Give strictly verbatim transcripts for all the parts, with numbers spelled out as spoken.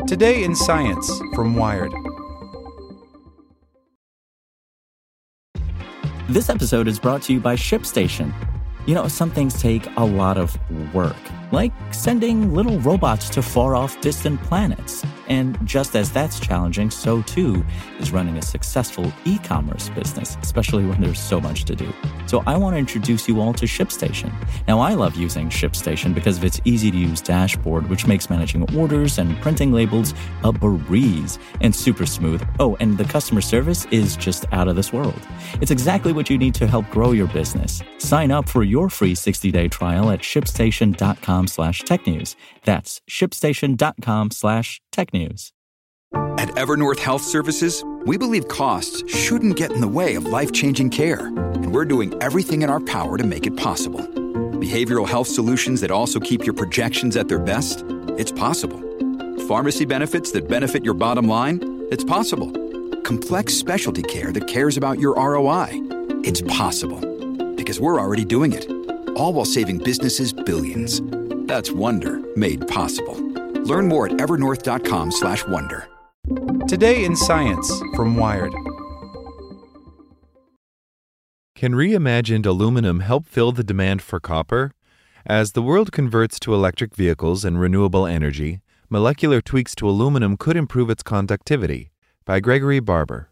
Today in Science from Wired. This episode is brought to you by ShipStation. You know, some things take a lot of work, like sending little robots to far-off distant planets. And just as that's challenging, so too is running a successful e-commerce business, especially when there's so much to do. So I want to introduce you all to ShipStation. Now, I love using ShipStation because of its easy-to-use dashboard, which makes managing orders and printing labels a breeze and super smooth. Oh, and the customer service is just out of this world. It's exactly what you need to help grow your business. Sign up for your free sixty-day trial at shipstation.com slash technews. That's shipstation.com slash technews. At Evernorth Health Services, we believe costs shouldn't get in the way of life-changing care, and we're doing everything in our power to make it possible. Behavioral health solutions that also keep your projections at their best? It's possible. Pharmacy benefits that benefit your bottom line? It's possible. Complex specialty care that cares about your R O I? It's possible. Because we're already doing it. All while saving businesses billions. That's Wonder made possible. Learn more at evernorth.com slash wonder. Today in Science from Wired. Can reimagined aluminum help fill the demand for copper? As the world converts to electric vehicles and renewable energy, molecular tweaks to aluminum could improve its conductivity. By Gregory Barber.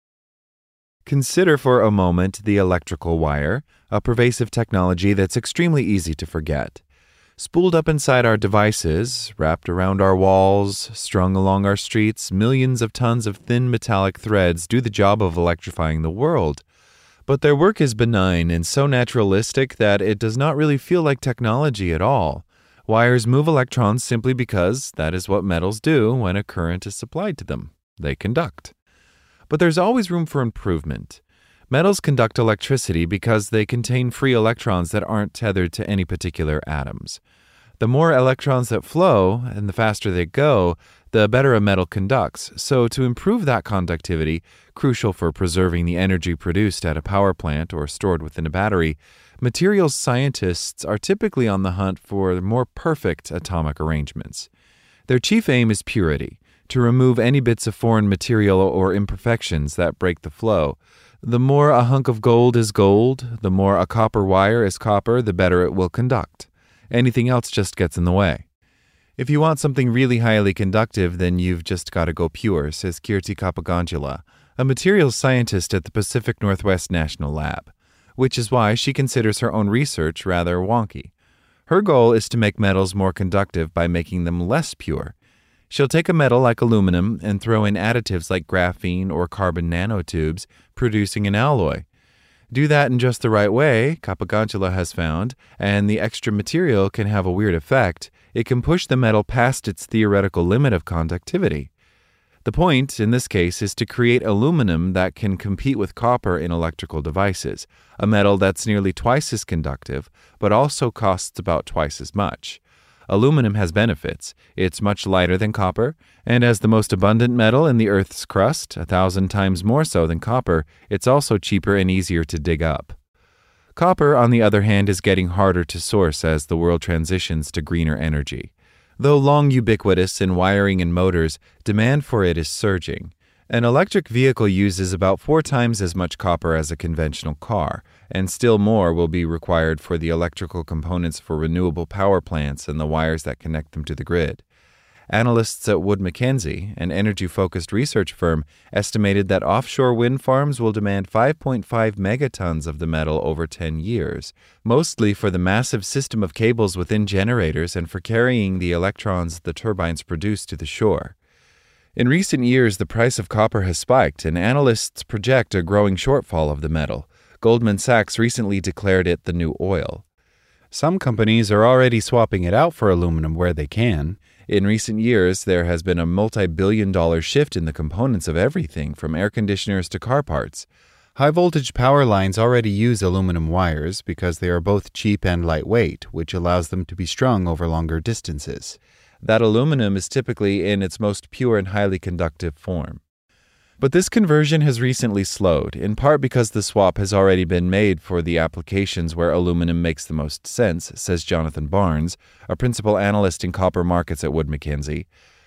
Consider for a moment the electrical wire, a pervasive technology that's extremely easy to forget. Spooled up inside our devices, wrapped around our walls, strung along our streets, millions of tons of thin metallic threads do the job of electrifying the world. But their work is benign and so naturalistic that it does not really feel like technology at all. Wires move electrons simply because that is what metals do when a current is supplied to them. They conduct. But there's always room for improvement. Metals conduct electricity because they contain free electrons that aren't tethered to any particular atoms. The more electrons that flow, and the faster they go, the better a metal conducts. So to improve that conductivity, crucial for preserving the energy produced at a power plant or stored within a battery, materials scientists are typically on the hunt for more perfect atomic arrangements. Their chief aim is purity, to remove any bits of foreign material or imperfections that break the flow. The more a hunk of gold is gold, the more a copper wire is copper, the better it will conduct. Anything else just gets in the way. If you want something really highly conductive, then you've just got to go pure, says Kirti Kapagantula, a materials scientist at the Pacific Northwest National Lab, which is why she considers her own research rather wonky. Her goal is to make metals more conductive by making them less pure. She'll take a metal like aluminum and throw in additives like graphene or carbon nanotubes, producing an alloy. Do that in just the right way, Kapagantula has found, and the extra material can have a weird effect. It can push the metal past its theoretical limit of conductivity. The point, in this case, is to create aluminum that can compete with copper in electrical devices, a metal that's nearly twice as conductive, but also costs about twice as much. Aluminum has benefits. It's much lighter than copper, and as the most abundant metal in the Earth's crust, a thousand times more so than copper, it's also cheaper and easier to dig up. Copper, on the other hand, is getting harder to source as the world transitions to greener energy. Though long ubiquitous in wiring and motors, demand for it is surging. An electric vehicle uses about four times as much copper as a conventional car, and still more will be required for the electrical components for renewable power plants and the wires that connect them to the grid. Analysts at Wood Mackenzie, an energy-focused research firm, estimated that offshore wind farms will demand five point five megatons of the metal over ten years, mostly for the massive system of cables within generators and for carrying the electrons the turbines produce to the shore. In recent years, the price of copper has spiked, and analysts project a growing shortfall of the metal. Goldman Sachs recently declared it the new oil. Some companies are already swapping it out for aluminum where they can. In recent years, there has been a multi-billion dollar shift in the components of everything from air conditioners to car parts. High-voltage power lines already use aluminum wires because they are both cheap and lightweight, which allows them to be strung over longer distances. That aluminum is typically in its most pure and highly conductive form. But this conversion has recently slowed, in part because the swap has already been made for the applications where aluminum makes the most sense, says Jonathan Barnes, a principal analyst in copper markets at Wood Mackenzie.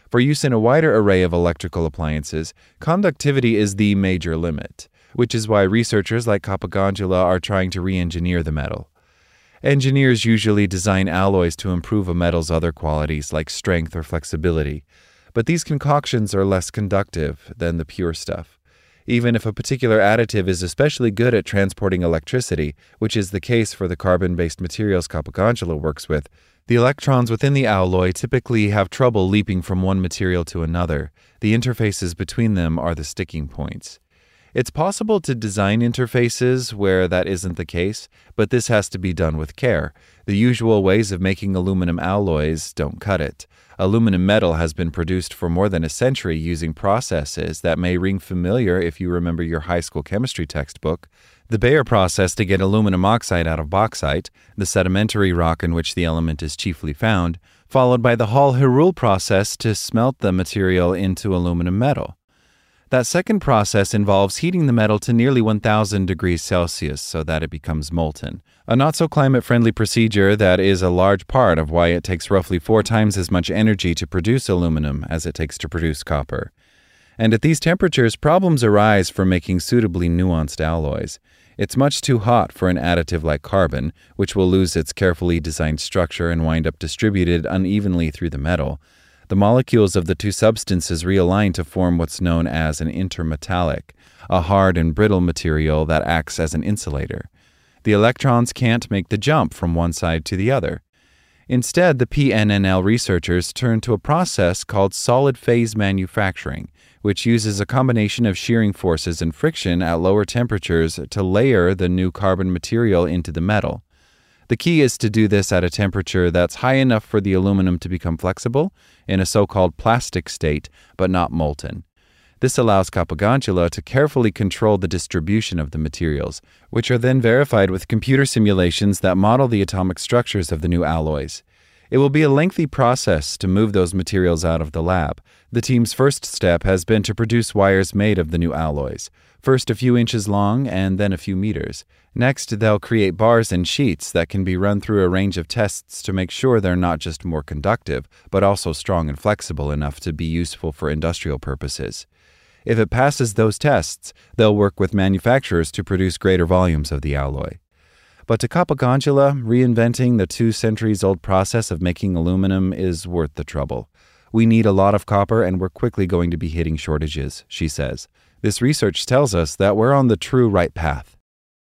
For use in a wider array of electrical appliances, conductivity is the major limit, which is why researchers like Capogandula are trying to re-engineer the metal. Engineers usually design alloys to improve a metal's other qualities like strength or flexibility, but these concoctions are less conductive than the pure stuff. Even if a particular additive is especially good at transporting electricity, which is the case for the carbon-based materials Capogandula works with, the electrons within the alloy typically have trouble leaping from one material to another. The interfaces between them are the sticking points. It's possible to design interfaces where that isn't the case, but this has to be done with care. The usual ways of making aluminum alloys don't cut it. Aluminum metal has been produced for more than a century using processes that may ring familiar if you remember your high school chemistry textbook. The Bayer process to get aluminum oxide out of bauxite, the sedimentary rock in which the element is chiefly found, followed by the Hall-Héroult process to smelt the material into aluminum metal. That second process involves heating the metal to nearly one thousand degrees Celsius so that it becomes molten, a not-so-climate-friendly procedure that is a large part of why it takes roughly four times as much energy to produce aluminum as it takes to produce copper. And at these temperatures, problems arise for making suitably nuanced alloys. It's much too hot for an additive like carbon, which will lose its carefully designed structure and wind up distributed unevenly through the metal. The molecules of the two substances realign to form what's known as an intermetallic, a hard and brittle material that acts as an insulator. The electrons can't make the jump from one side to the other. Instead, the P N N L researchers turn to a process called solid-phase manufacturing, which uses a combination of shearing forces and friction at lower temperatures to layer the new carbon material into the metal. The key is to do this at a temperature that's high enough for the aluminum to become flexible in a so-called plastic state, but not molten. This allows Capogandula to carefully control the distribution of the materials, which are then verified with computer simulations that model the atomic structures of the new alloys. It will be a lengthy process to move those materials out of the lab. The team's first step has been to produce wires made of the new alloys, first a few inches long and then a few meters. Next, they'll create bars and sheets that can be run through a range of tests to make sure they're not just more conductive, but also strong and flexible enough to be useful for industrial purposes. If it passes those tests, they'll work with manufacturers to produce greater volumes of the alloy. But to Capogandula, reinventing the two centuries-old process of making aluminum is worth the trouble. We need a lot of copper and we're quickly going to be hitting shortages, she says. This research tells us that we're on the true right path.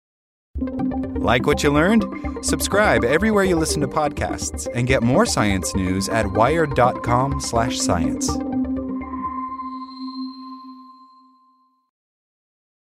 Like what you learned? Subscribe everywhere you listen to podcasts and get more science news at wired dot com slash science.